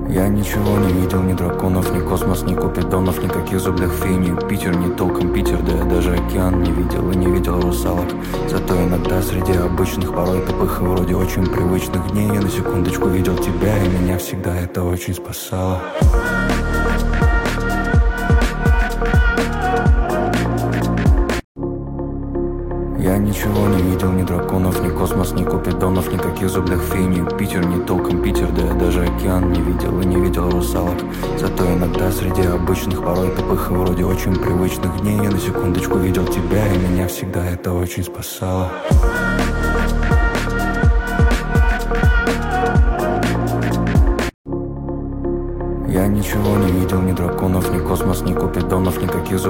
Я ничего не видел, ни драконов, ни космос, ни купидонов, никаких зубных фей, ни Питер, ни толком Питер, да я даже океан не видел и не видел русалок. Зато иногда среди обычных, порой тупых и вроде очень привычных дней я на секундочку видел тебя, и меня всегда это очень спасало. Я ничего не видел, ни драконов, ни космос, ни купидонов, никаких зубных фей, ни Питер, ни толком Питер, да я даже океан не видел и не видел русалок. Зато иногда среди обычных, порой тупых и вроде очень привычных дней я на секундочку видел тебя, и меня всегда это очень спасало. Я ничего не видел, ни драконов, ни космос, ни купидонов, никаких